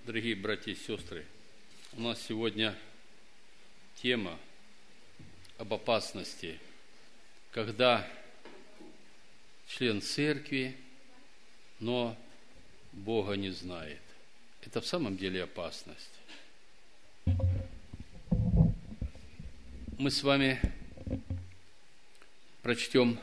Дорогие братья и сестры, у нас сегодня тема об опасности, когда член церкви, но Бога не знает. Это в самом деле опасность. Мы с вами прочтем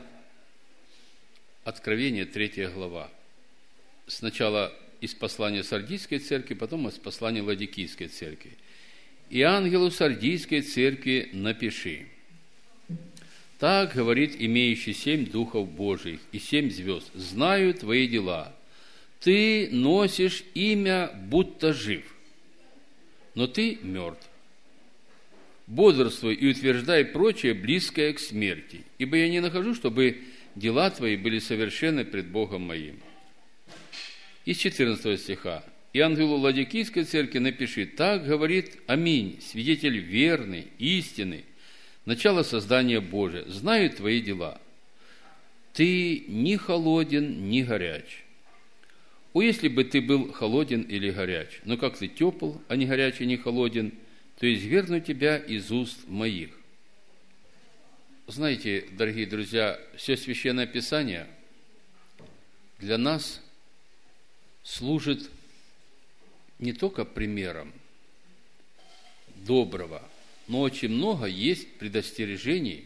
Откровение, 3 глава. Сначала из послания Сардийской церкви, потом из послания Ладикийской церкви. «И ангелу Сардийской церкви напиши: так говорит имеющий 7 духов Божиих и 7 звезд: знаю твои дела. Ты носишь имя, будто жив, но ты мертв. Бодрствуй и утверждай прочее, близкое к смерти, ибо я не нахожу, чтобы дела твои были совершенны пред Богом моим». Из 14 стиха. «И ангелу Ладикийской церкви напиши: так говорит Аминь, свидетель верный, истинный, начало создания Божия. Знаю твои дела. Ты ни холоден, ни горяч. О, если бы ты был холоден или горяч, но как ты тепл, а не горячий, не холоден, то изверну тебя из уст моих». Знаете, дорогие друзья, все Священное Писание для нас служит не только примером доброго, но очень много есть предостережений,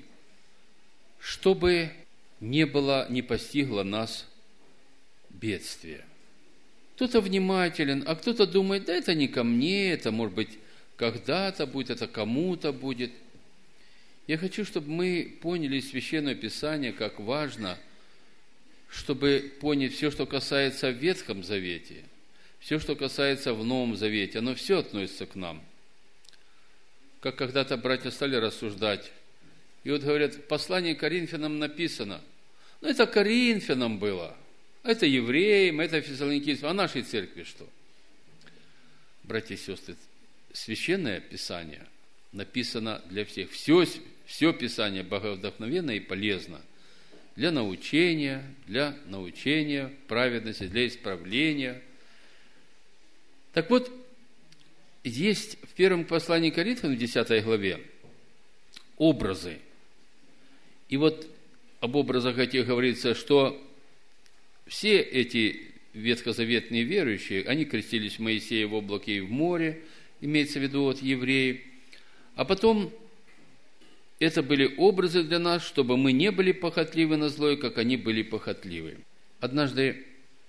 чтобы не постигло нас бедствие. Кто-то внимателен, а кто-то думает: да это не ко мне, это, может быть, когда-то будет, это кому-то будет. Я хочу, чтобы мы поняли Священное Писание, как важно, чтобы понять все, что касается в Ветхом Завете, все, что касается в Новом Завете, оно все относится к нам. Как когда-то братья стали рассуждать, и вот говорят, в послании к Коринфянам написано, это Коринфянам было, это евреям, это фессалоникийцам, а нашей церкви что? Братья и сестры, Священное Писание написано для всех. Все Писание боговдохновенно и полезно для научения праведности, для исправления. Так вот, есть в первом послании к Коринфянам, в 10 главе, образы. И вот об образах этих говорится, что все эти ветхозаветные верующие, они крестились в Моисея в облаке и в море, имеется в виду евреи. А потом это были образы для нас, чтобы мы не были похотливы на злое, как они были похотливы. Однажды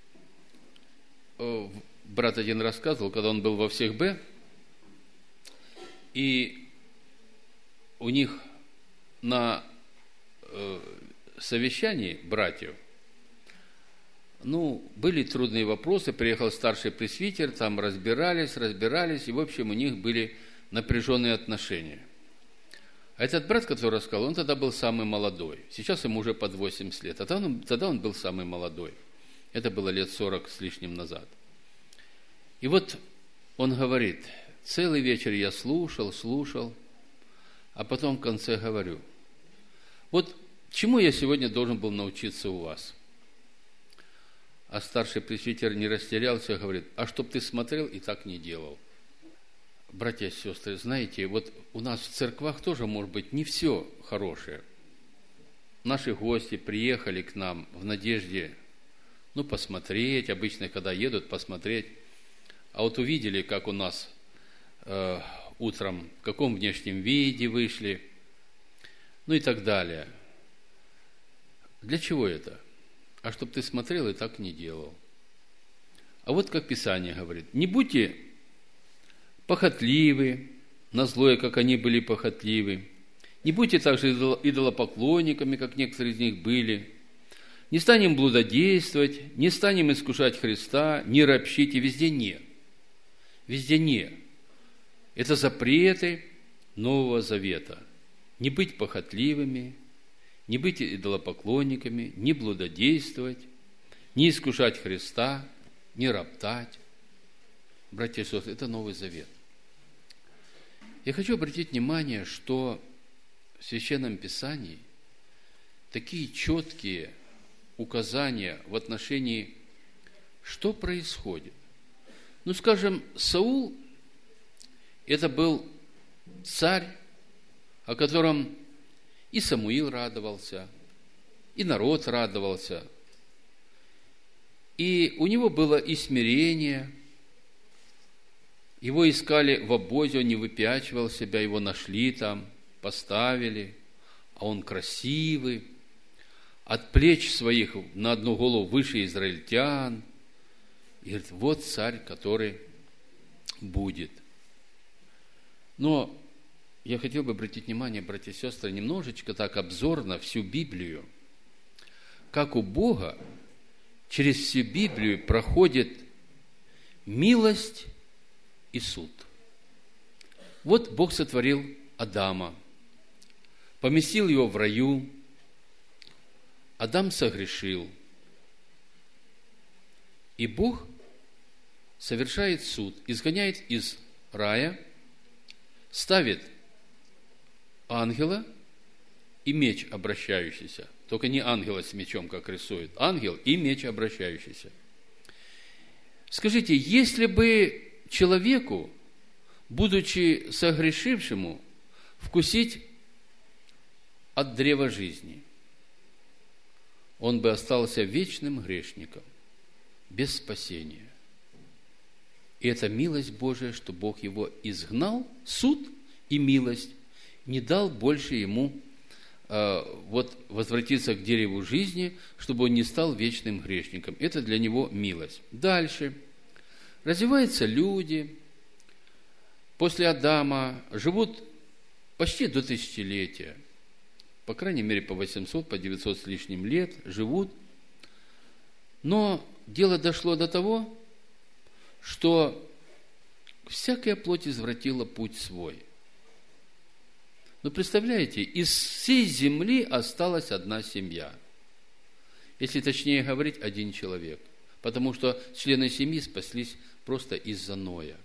брат один рассказывал, когда он был во всех Б, и у них на совещании братьев, были трудные вопросы, приехал старший пресвитер, там разбирались, и, в общем, у них были напряженные отношения. А этот брат, который рассказал, он тогда был самый молодой. Сейчас ему уже под 80 лет. А тогда он был самый молодой. Это было лет 40 с лишним назад. И вот он говорит: целый вечер я слушал, а потом в конце говорю: вот чему я сегодня должен был научиться у вас? А старший пресвитер не растерялся, говорит: а чтоб ты смотрел и так не делал. Братья и сестры, знаете, вот у нас в церквах тоже, может быть, не все хорошее. Наши гости приехали к нам в надежде, посмотреть, обычно, когда едут, посмотреть. А вот увидели, как у нас утром, в каком внешнем виде вышли, и так далее. Для чего это? А чтоб ты смотрел и так не делал. А вот как Писание говорит: не будьте похотливы на злое, как они были похотливы. Не будьте также идолопоклонниками, как некоторые из них были. Не станем блудодействовать, не станем искушать Христа, не ропщите. Везде «не». Везде «не». Это запреты Нового Завета. Не быть похотливыми, не быть идолопоклонниками, не блудодействовать, не искушать Христа, не роптать. Братья и сестры, это Новый Завет. Я хочу обратить внимание, что в Священном Писании такие четкие указания в отношении, что происходит, Ну, скажем, Саул – это был царь, о котором и Самуил радовался, и народ радовался. И у него было и смирение, его искали в обозе, он не выпячивал себя, его нашли там, поставили, а он красивый, от плеч своих на одну голову выше израильтян. И говорит, вот царь, который будет. Но я хотел бы обратить внимание, братья и сестры, немножечко так обзорно всю Библию, как у Бога через всю Библию проходит милость и суд. Вот Бог сотворил Адама, поместил его в раю, Адам согрешил, и Бог совершает суд, изгоняет из рая, ставит ангела и меч обращающийся. Только не ангела с мечом, как рисует. Ангел и меч обращающийся. Скажите, если бы человеку, будучи согрешившему, вкусить от древа жизни, он бы остался вечным грешником, без спасения. И это милость Божия, что Бог его изгнал, суд и милость, не дал больше ему возвратиться к дереву жизни, чтобы он не стал вечным грешником. Это для него милость. Дальше. Развиваются люди, после Адама живут почти до тысячелетия, по крайней мере, по 800, по 900 с лишним лет живут. Но дело дошло до того, что всякая плоть извратила путь свой. Но представляете, из всей земли осталась одна семья. Если точнее говорить, один человек. Потому что члены семьи спаслись просто из-за Ноя.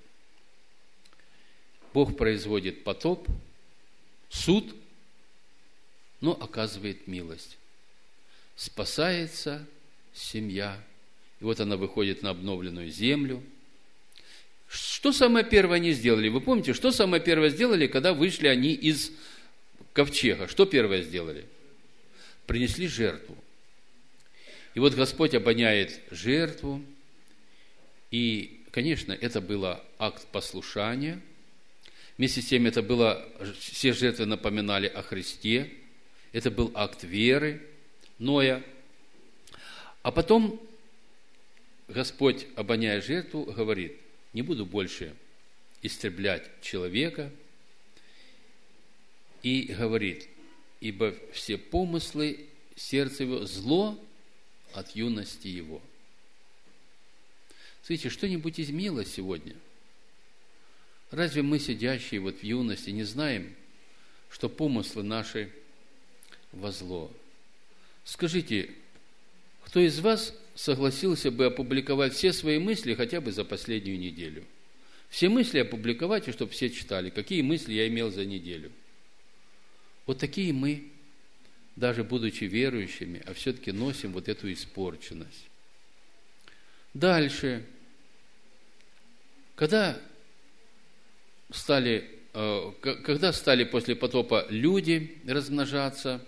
Бог производит потоп, суд, но оказывает милость. Спасается семья. И вот она выходит на обновленную землю. Что самое первое они сделали? Вы помните, что самое первое сделали, когда вышли они из ковчега? Что первое сделали? Принесли жертву. И вот Господь обоняет жертву. И, конечно, это был акт послушания. Вместе с тем, это было, все жертвы напоминали о Христе. Это был акт веры Ноя. А потом Господь, обоняя жертву, говорит, не буду больше истреблять человека. И говорит, ибо все помыслы сердца его зло от юности его. Смотрите, что-нибудь изменилось сегодня? Разве мы, сидящие в юности, не знаем, что помыслы наши во зло? Скажите, кто из вас согласился бы опубликовать все свои мысли хотя бы за последнюю неделю? Все мысли опубликовать, и чтобы все читали, какие мысли я имел за неделю. Вот такие мы, даже будучи верующими, а все-таки носим вот эту испорченность. Дальше. Когда стали после потопа люди размножаться,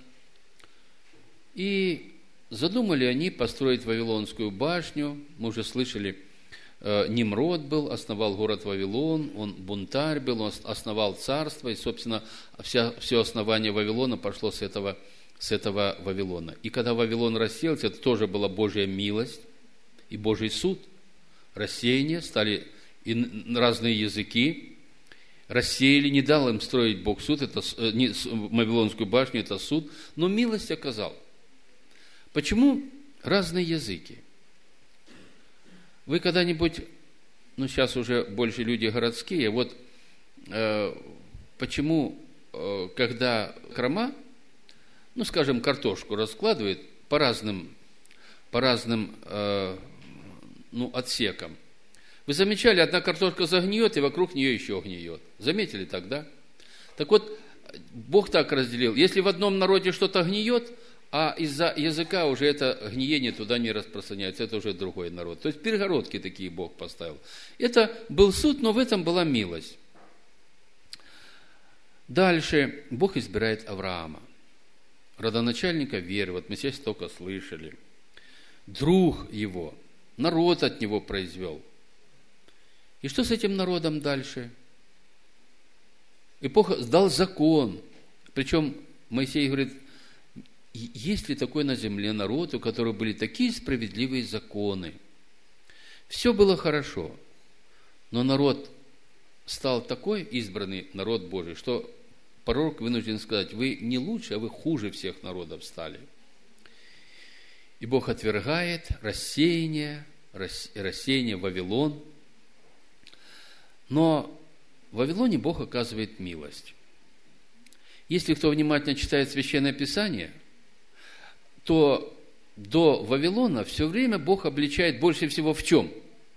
и задумали они построить Вавилонскую башню. Мы уже слышали, Нимрод был, основал город Вавилон, он бунтарь был, он основал царство, и, собственно, все основание Вавилона пошло с этого Вавилона. И когда Вавилон рассеялся, это тоже была Божья милость и Божий суд. Рассеяние, стали разные языки, рассеяли, не дал им строить Бог суд, это Вавилонскую башню, это суд, но милость оказал. Почему разные языки? Вы когда-нибудь, сейчас уже больше люди городские, вот почему, когда крома, скажем, картошку раскладывает по разным отсекам, вы замечали, одна картошка загниет, и вокруг нее еще гниет. Заметили так, да? Так вот, Бог так разделил. Если в одном народе что-то гниет, а из-за языка уже это гниение туда не распространяется, это уже другой народ. То есть перегородки такие Бог поставил. Это был суд, но в этом была милость. Дальше Бог избирает Авраама, родоначальника веры. Вот мы здесь только слышали. Друг его, народ от него произвел. И что с этим народом дальше? Эпоха сдал закон. Причем Моисей говорит, есть ли такой на земле народ, у которого были такие справедливые законы? Все было хорошо, но народ стал такой, избранный народ Божий, что пророк вынужден сказать, вы не лучше, а вы хуже всех народов стали. И Бог отвергает рассеяние Вавилон. Но в Вавилоне Бог оказывает милость. Если кто внимательно читает Священное Писание, то до Вавилона все время Бог обличает больше всего в чем?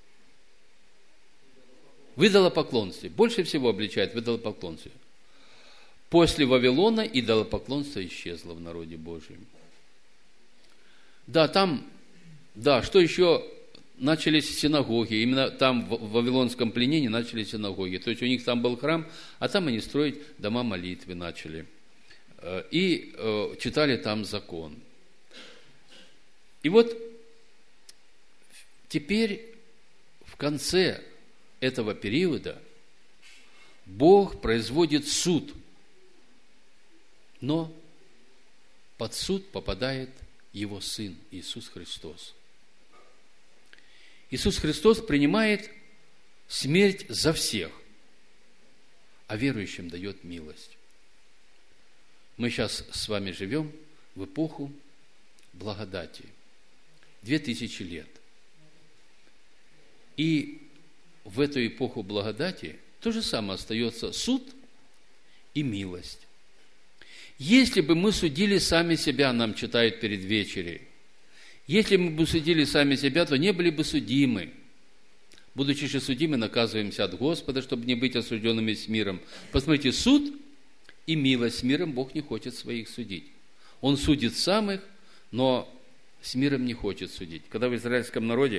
В идолопоклонстве. Больше всего обличает в идолопоклонстве. После Вавилона идолопоклонство исчезло в народе Божьем. Да, что еще? Начались синагоги. Именно там, в Вавилонском пленении, начались синагоги. То есть, у них там был храм, а там они строить дома молитвы начали. И читали там закон. И вот теперь в конце этого периода Бог производит суд. Но под суд попадает Его Сын Иисус Христос. Иисус Христос принимает смерть за всех, а верующим дает милость. Мы сейчас с вами живем в эпоху благодати. 2000 лет. И в эту эпоху благодати то же самое остается суд и милость. Если бы мы судили сами себя, нам читают перед вечерей, если мы бы судили сами себя, то не были бы судимы. Будучи же судимы, наказываемся от Господа, чтобы не быть осужденными с миром. Посмотрите, суд и милость с миром Бог не хочет своих судить. Он судит самых, но с миром не хочет судить. Когда в израильском народе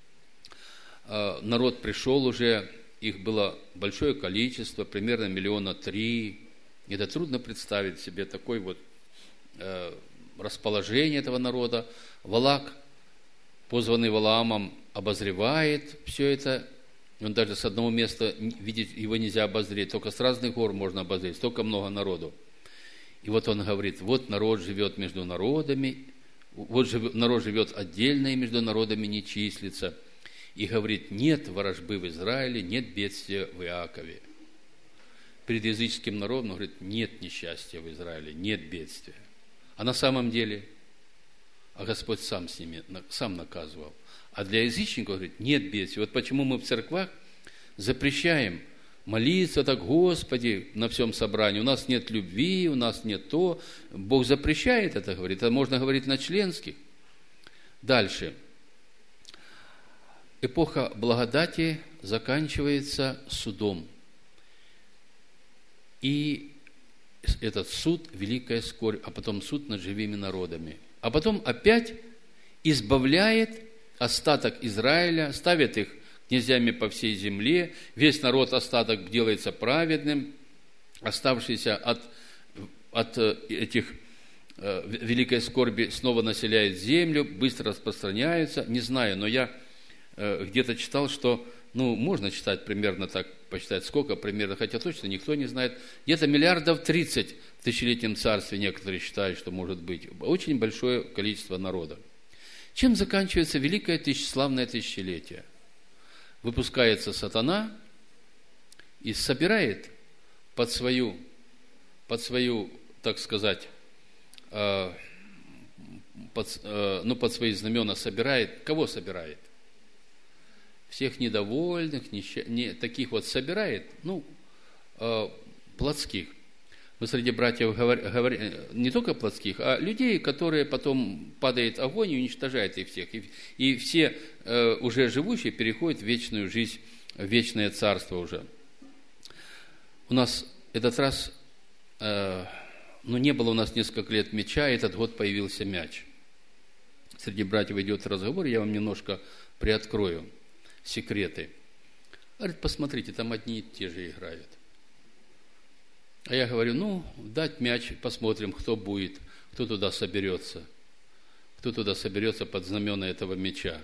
народ пришел уже, их было большое количество, примерно 3 миллиона. Это трудно представить себе такое вот расположение этого народа. Валак, позванный Валаамом, обозревает все это. Он даже с одного места видеть его нельзя обозреть, только с разных гор можно обозреть, столько много народу. И вот он говорит, вот народ живет между народами, вот народ живет отдельно и между народами не числится. И говорит, нет ворожбы в Израиле, нет бедствия в Иакове. Перед языческим народом он говорит, нет несчастья в Израиле, нет бедствия. А на самом деле, Господь сам с ними, сам наказывал. А для язычников, говорит, нет бедствия. Вот почему мы в церквах запрещаем молиться так, Господи, на всем собрании. У нас нет любви, у нас нет то. Бог запрещает это говорить. Это можно говорить на членских. Дальше. Эпоха благодати заканчивается судом. И этот суд – великая скорбь, а потом суд над живыми народами. А потом опять избавляет остаток Израиля, ставит их князьями по всей земле, весь народ остаток делается праведным, оставшийся от этих великой скорби снова населяет землю, быстро распространяется. Не знаю, но я где-то читал, что, можно читать примерно так, посчитать сколько примерно, хотя точно никто не знает, где-то 30 миллиардов в тысячелетнем царстве некоторые считают, что может быть. Очень большое количество народа. Чем заканчивается великое славное тысячелетие? Выпускается сатана и собирает под свою, так сказать, под свои знамена собирает. Кого собирает? Всех недовольных, таких вот собирает, плотских. Мы среди братьев говорим, не только плотских, а людей, которые потом падает огонь и уничтожает их всех. И все уже живущие переходят в вечную жизнь, в вечное царство уже. У нас этот раз не было у нас несколько лет мяча, и этот год появился мяч. Среди братьев идет разговор, я вам немножко приоткрою секреты. Говорит, посмотрите, там одни и те же играют. А я говорю, дать мяч, посмотрим, кто будет, кто туда соберется под знамена этого мяча.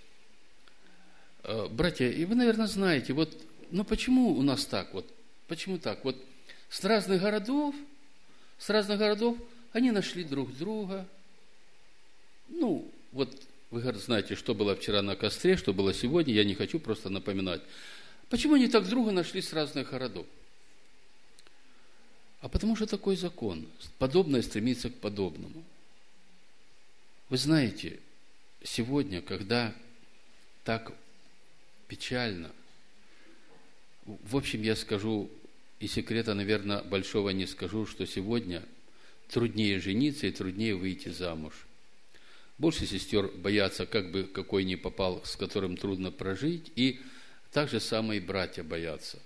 Братья, и вы, наверное, знаете, почему у нас так вот? Почему так? Вот с разных городов они нашли друг друга. Вы знаете, что было вчера на костре, что было сегодня, я не хочу просто напоминать. Почему они так друга нашли с разных городов? А потому что такой закон. Подобное стремится к подобному. Вы знаете, сегодня, когда так печально, в общем, я скажу, и секрета, наверное, большого не скажу, что сегодня труднее жениться и труднее выйти замуж. Больше сестер боятся, как бы какой ни попал, с которым трудно прожить, и так же самое и братья боятся.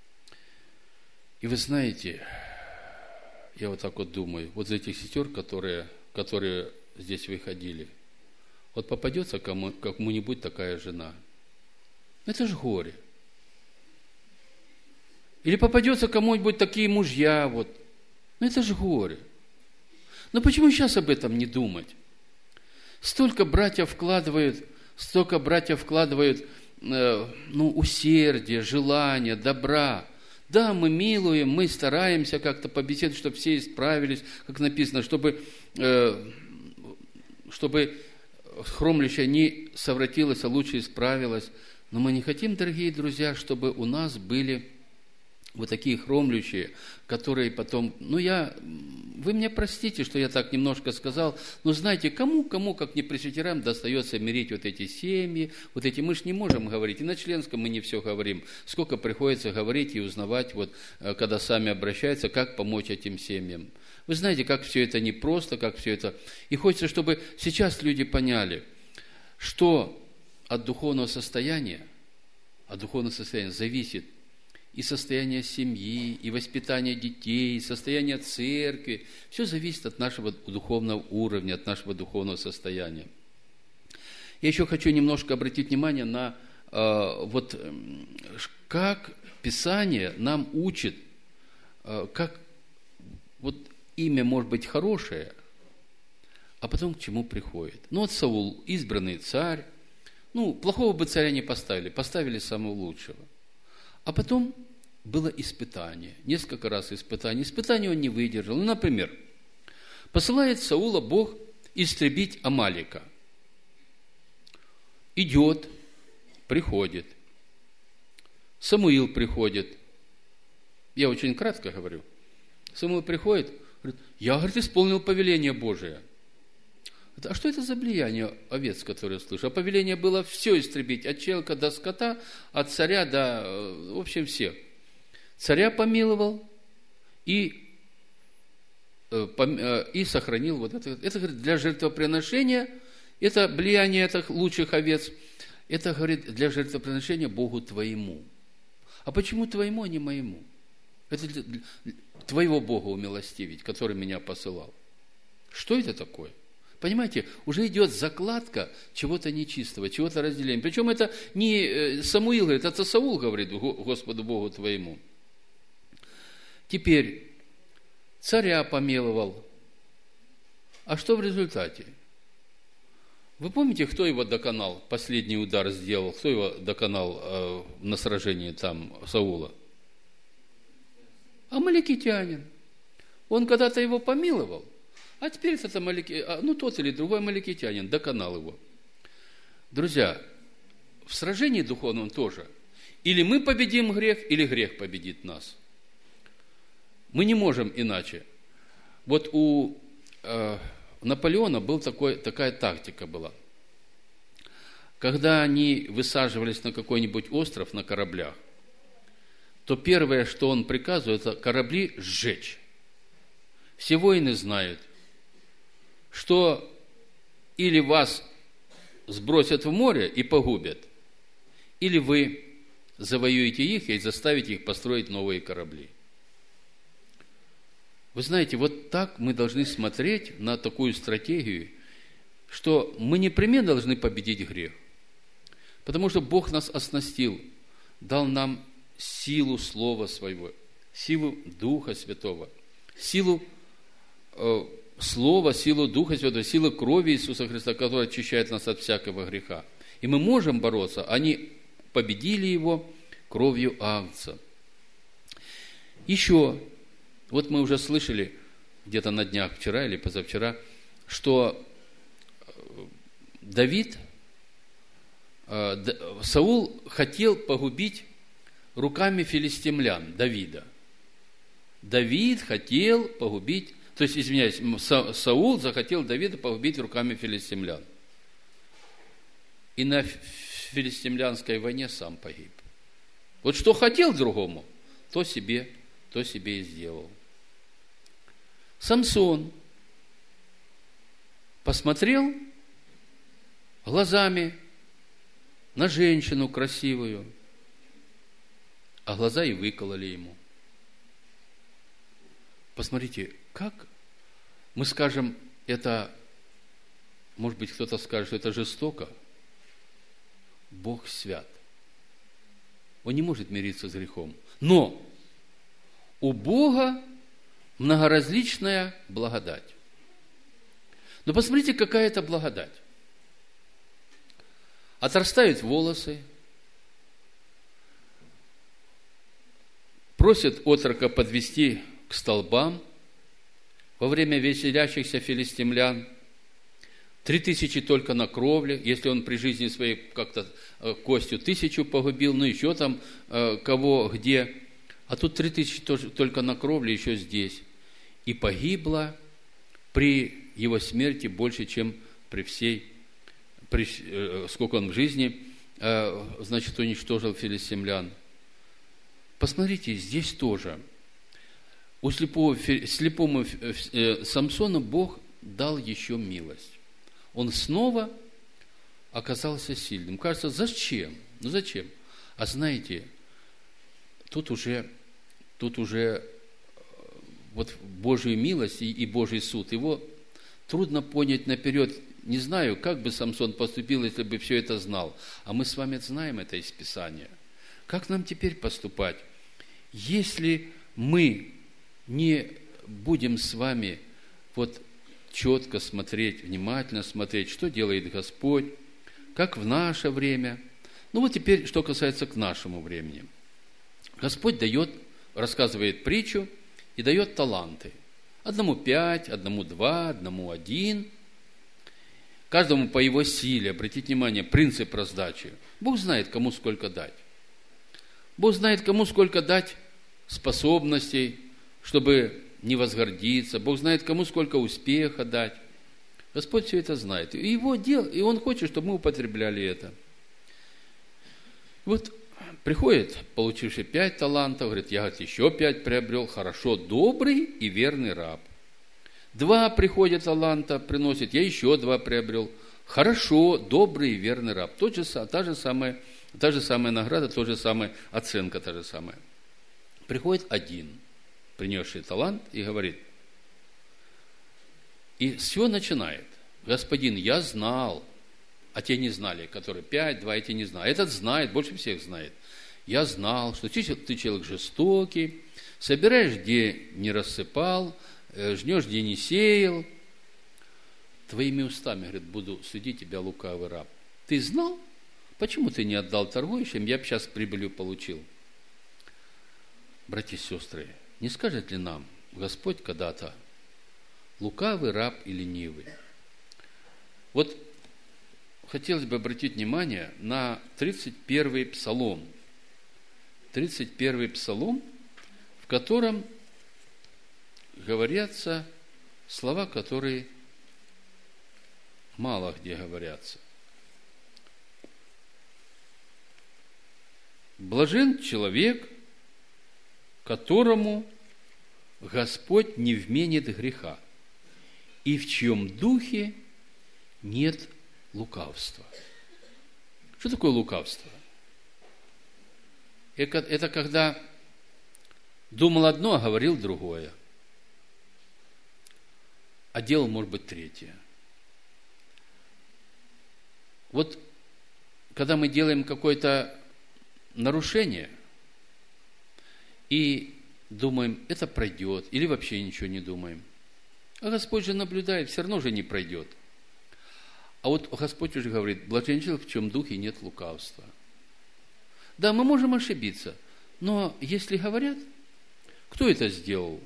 И вы знаете, я вот так вот думаю, вот за этих сестер, которые здесь выходили, вот попадется кому-нибудь такая жена, это же горе. Или попадется кому-нибудь такие мужья, это же горе. Но почему сейчас об этом не думать? Столько братьев вкладывают усердие, желание, добра. Да, мы милуем, мы стараемся как-то побеседовать, чтобы все исправились, как написано, чтобы хромлящая не совратилась, а лучше исправилась. Но мы не хотим, дорогие друзья, чтобы у нас были вот такие хромлющие, которые потом, вы меня простите, что я так немножко сказал, но знаете, кому, как не пресвитерам, достается мирить вот эти семьи, мы же не можем говорить, и на членском мы не все говорим, сколько приходится говорить и узнавать, когда сами обращаются, как помочь этим семьям. Вы знаете, как все это непросто, как все это, и хочется, чтобы сейчас люди поняли, что от духовного состояния зависит и состояние семьи, и воспитание детей, и состояние церкви. Все зависит от нашего духовного уровня, от нашего духовного состояния. Я еще хочу немножко обратить внимание на как Писание нам учит, как имя может быть хорошее, а потом к чему приходит. Саул, избранный царь, плохого бы царя не поставили самого лучшего. А потом было испытание, несколько раз испытание. Испытание он не выдержал. Например, посылает Саула Бог истребить Амалика. Идет, приходит. Самуил приходит. Я очень кратко говорю. Самуил приходит, говорит, я, исполнил повеление Божие. А что это за влияние овец, которые слышу? А повеление было все истребить, от челка до скота, от царя до, в общем, всех. Царя помиловал и сохранил это. Это, говорит, для жертвоприношения, это влияние этих лучших овец, это, говорит, для жертвоприношения Богу твоему. А почему твоему, а не моему? Это для твоего Бога умилостивить, который меня посылал. Что это такое? Понимаете, уже идет закладка чего-то нечистого, чего-то разделения. Причем это не Самуил говорит, это Саул говорит Господу Богу твоему. Теперь царя помиловал. А что в результате? Вы помните, кто его доконал, последний удар сделал, кто его доконал на сражении там Саула? Амаликитянин. Он когда-то его помиловал. А теперь это тот или другой амаликитянин доконал его. Друзья, в сражении духовном тоже. Или мы победим грех, или грех победит нас. Мы не можем иначе. У Наполеона такая тактика была. Когда они высаживались на какой-нибудь остров на кораблях, то первое, что он приказывает, это корабли сжечь. Все воины знают, что или вас сбросят в море и погубят, или вы завоюете их и заставите их построить новые корабли. Вы знаете, вот так мы должны смотреть на такую стратегию, что мы непременно должны победить грех. Потому что Бог нас оснастил, дал нам силу Слова Своего, силу Духа Святого, силу Слова, силу Духа Святого, силу крови Иисуса Христа, которая очищает нас от всякого греха. И мы можем бороться. Они победили его кровью Агнца. Еще, вот мы уже слышали где-то на днях, вчера или позавчера, что Саул хотел погубить руками филистимлян Давида. Давид хотел погубить, то есть, извиняюсь, Саул захотел Давида погубить руками филистимлян. И на филистимлянской войне сам погиб. Вот что хотел другому, то себе и сделал. Самсон посмотрел глазами на женщину красивую, а глаза и выкололи ему. Посмотрите, как мы скажем, это, может быть, кто-то скажет, что это жестоко. Бог свят. Он не может мириться с грехом. Но у Бога многоразличная благодать. Но посмотрите, какая это благодать. Отрастают волосы, просят отрока подвести к столбам во время веселящихся филистимлян. 3000 только на кровле, если он при жизни своей как-то костью 1000 погубил, ну еще там кого где. А тут 3000 тоже, только на кровле, еще здесь. И погибло при его смерти больше, чем сколько он в жизни, значит, уничтожил филистимлян. Посмотрите, здесь тоже. Слепому Самсону Бог дал еще милость. Он снова оказался сильным. Кажется, зачем? Ну зачем? А знаете, тут уже вот Божью милость и Божий суд, его трудно понять наперед. Не знаю, как бы Самсон поступил, если бы все это знал. А мы с вами знаем это из Писания. Как нам теперь поступать? Если мы не будем с вами вот четко смотреть, внимательно смотреть, что делает Господь, как в наше время. Ну вот теперь, что касается к нашему времени. Господь рассказывает притчу и дает таланты. Одному 5, одному 2, одному 1. Каждому по его силе. Обратите внимание, принцип раздачи. Бог знает, кому сколько дать. Бог знает, кому сколько дать способностей, чтобы не возгордиться. Бог знает, кому сколько успеха дать. Господь все это знает. И Он хочет, чтобы мы употребляли это. Вот приходит, получивший 5 талантов, говорит, я еще 5 приобрел, хорошо, добрый и верный раб. 2 приходит таланта, приносит, я еще 2 приобрел, хорошо, добрый и верный раб. Та же самая награда, та же самая оценка, та же самая. Приходит 1, принесший талант, и говорит, и все начинает. Господин, я знал, а те не знали, которые 5, 2, эти не знали. Этот знает, больше всех знает. Я знал, что ты человек жестокий, собираешь, где не рассыпал, жнешь, где не сеял. Твоими устами, говорит, буду судить тебя, лукавый раб. Ты знал? Почему ты не отдал торгующим? Я бы сейчас прибылью получил. Братья и сестры, не скажет ли нам Господь когда-то, лукавый раб и ленивый? Вот хотелось бы обратить внимание на 31-й псалом. 31-й псалом, в котором говорятся слова, которые мало где говорятся. Блажен человек, которому Господь не вменит греха, и в чьем духе нет лукавства. Что такое лукавство? Это когда думал одно, а говорил другое. а делал, может быть, третье. Вот когда мы делаем какое-то нарушение и думаем, это пройдет, или вообще ничего не думаем, а Господь же наблюдает, все равно же не пройдет. А вот Господь уже говорит, блажен человек, в чем духе нет лукавства. Да, мы можем ошибиться, но если говорят, кто это сделал?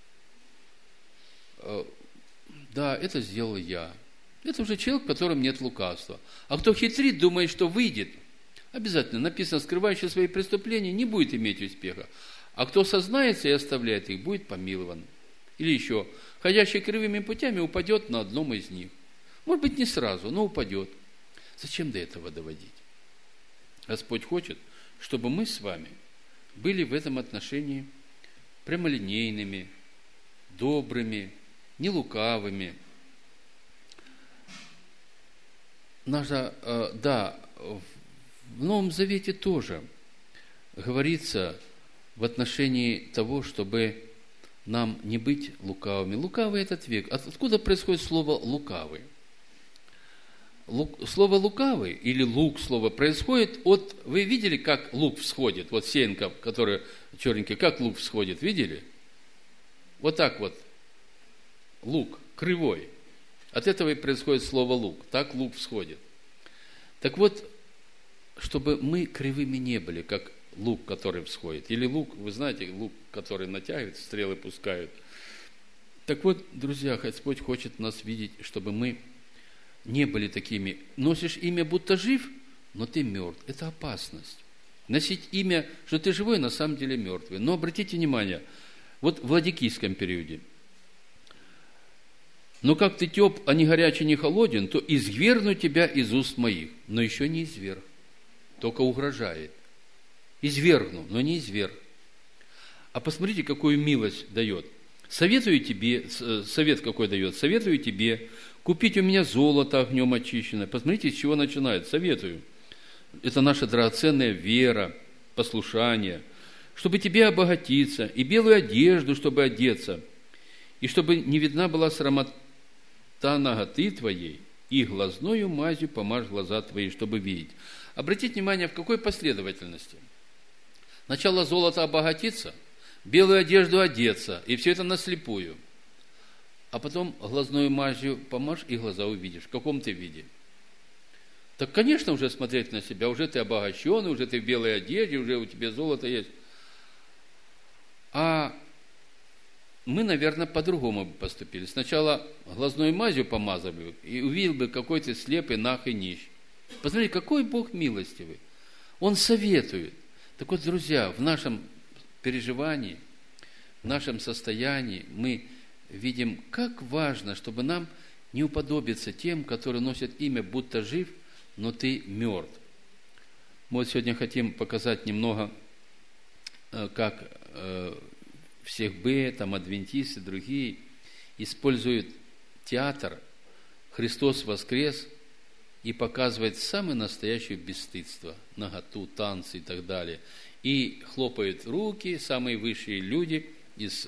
Да, это сделал я. Это уже человек, в котором нет лукавства. А кто хитрит, думает, что выйдет, обязательно написано, скрывающий свои преступления, не будет иметь успеха. А кто сознается и оставляет их, будет помилован. Или еще, ходящий кривыми путями упадет на одном из них. Может быть, не сразу, но упадет. Зачем до этого доводить? Господь хочет, чтобы мы с вами были в этом отношении прямолинейными, добрыми, нелукавыми. Да, в Новом Завете тоже говорится в отношении того, чтобы нам не быть лукавыми. Лукавый – этот век. Откуда происходит слово «лукавый»? Слово «лукавый» или «лук» слово происходит от... Вы видели, как лук всходит? Вот сеянка, которая черненькая, как лук всходит, видели? Вот так вот. Лук, кривой. От этого и происходит слово «лук». Так лук всходит. Так вот, чтобы мы кривыми не были, как лук, который всходит. Или лук, вы знаете, лук, который натягивает, стрелы пускают. Так вот, друзья, Господь хочет нас видеть, чтобы мы не были такими. Носишь имя, будто жив, но ты мертв. Это опасность. Носить имя, что ты живой, на самом деле мертвый. Но обратите внимание, вот в ладикийском периоде. Но как ты теп, а не горячий, не холоден, то извергну тебя из уст моих. Но еще не изверг, только угрожает. Извергну, но не изверг. А посмотрите, какую милость дает. Советую тебе, совет какой дает, советую тебе купить у меня золото огнем очищенное. Посмотрите, с чего начинает. Советую. Это наша драгоценная вера, послушание. Чтобы тебе обогатиться, и белую одежду, чтобы одеться, и чтобы не видна была срамота наготы твоей, и глазною мазью помажь глаза твои, чтобы видеть. Обратите внимание, в какой последовательности. Сначала золото обогатиться, белую одежду одеться, и все это наслепую. А потом глазною мазью помажь, и глаза увидишь. В каком ты виде? Так, конечно, уже смотреть на себя, уже ты обогащенный, уже ты в белой одежде, уже у тебя золото есть. А мы, наверное, по-другому бы поступили. Сначала глазной мазью помазали бы, и увидел бы, какой ты слепый, наг и нищ. Посмотрите, какой Бог милостивый. Он советует. Так вот, друзья, в нашем переживании, в нашем состоянии мы видим, как важно, чтобы нам не уподобиться тем, которые носят имя, будто жив, но ты мертв. Мы вот сегодня хотим показать немного, как всех там адвентисты, другие используют театр «Христос воскрес» и показывает самое настоящее бесстыдство, наготу, танцы и так далее. И хлопают руки самые высшие люди из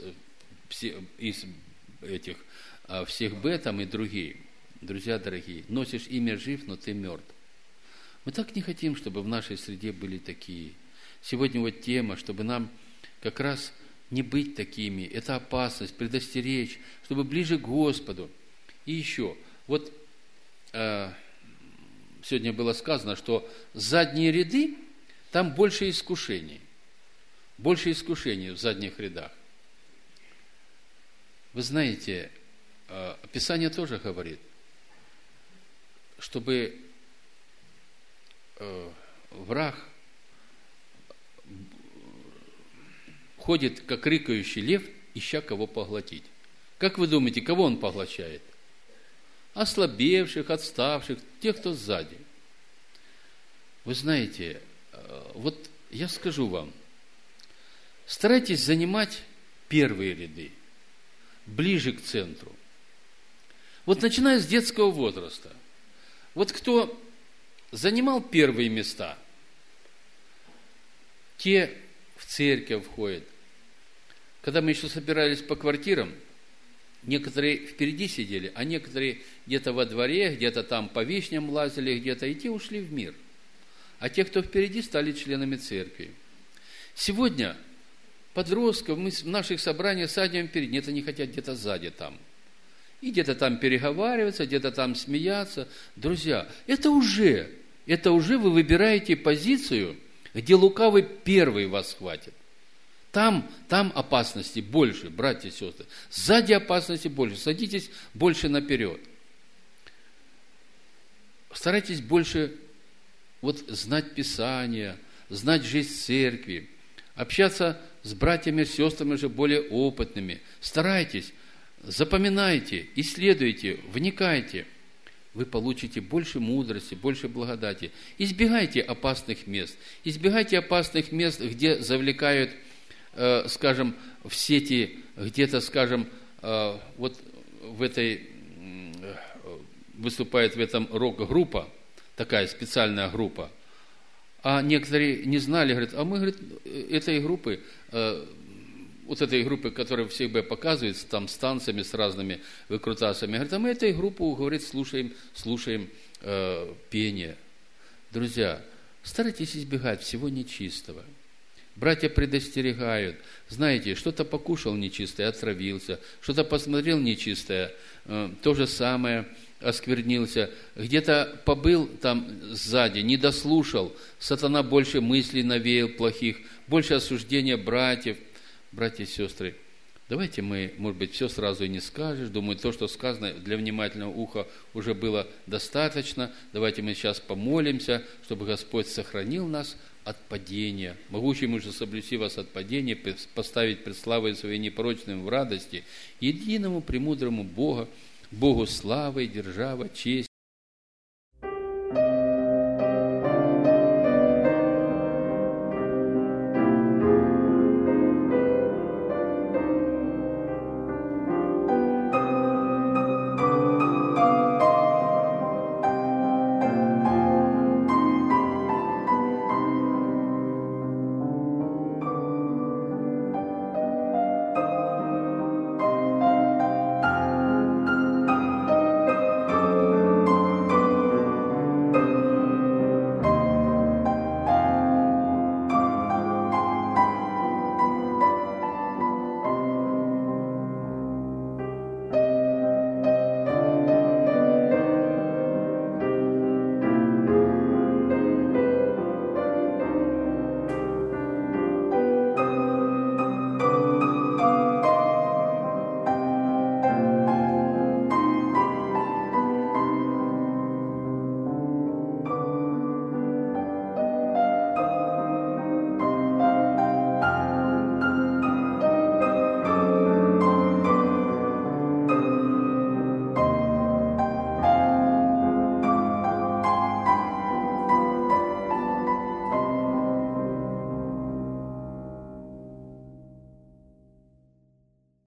этих всех там и другие. Друзья дорогие, носишь имя жив, но ты мертв. Мы так не хотим, чтобы в нашей среде были такие. Сегодня вот тема, чтобы нам как раз не быть такими. Это опасность, предостеречь, чтобы ближе к Господу. И еще, вот сегодня было сказано, что задние ряды, там больше искушений. Больше искушений в задних рядах. Вы знаете, Писание тоже говорит, чтобы враг ходит, как рыкающий лев, ища кого поглотить. Как вы думаете, кого он поглощает? Ослабевших, отставших, тех, кто сзади. Вы знаете, вот я скажу вам, старайтесь занимать первые ряды, ближе к центру. Вот начиная с детского возраста. Вот кто занимал первые места, те в церковь входят. Когда мы еще собирались по квартирам, некоторые впереди сидели, а некоторые где-то во дворе, где-то там по вишням лазили, где-то, и те ушли в мир. А те, кто впереди, стали членами церкви. Сегодня подростков мы в наших собраниях садим впереди, нет, они хотят где-то сзади там. И где-то там переговариваться, где-то там смеяться. Друзья, это уже вы выбираете позицию, где лукавый первый вас схватит. Там опасности больше, братья и сестры. Сзади опасности больше. Садитесь больше наперед. Старайтесь больше знать Писание, знать жизнь церкви, общаться с братьями и сестрами уже более опытными. Старайтесь, запоминайте, исследуйте, вникайте. Вы получите больше мудрости, больше благодати. Избегайте опасных мест. Избегайте опасных мест, где завлекают, скажем, в сети, где-то, скажем, выступает в этом рок-группа, такая специальная группа. А некоторые не знали, говорят, а мы, говорит, этой группы, этой группы, которая всегда показывается, там с танцами, с разными выкрутасами, говорят, а мы этой группу, говорит, слушаем пение. Друзья, старайтесь избегать всего нечистого. Братья предостерегают. Знаете, что-то покушал нечистое, отравился, что-то посмотрел нечистое, то же самое, осквернился, где-то побыл там сзади, не дослушал, сатана больше мыслей навеял плохих, больше осуждения братьев. Братья и сестры, давайте мы, может быть, все сразу и не скажешь, думаю, то, что сказано для внимательного уха уже было достаточно. Давайте мы сейчас помолимся, чтобы Господь сохранил нас от падения. Могущий муж, соблюсти вас от падения, поставить пред славой своей непорочным в радости, единому премудрому Богу славы, держава, честь,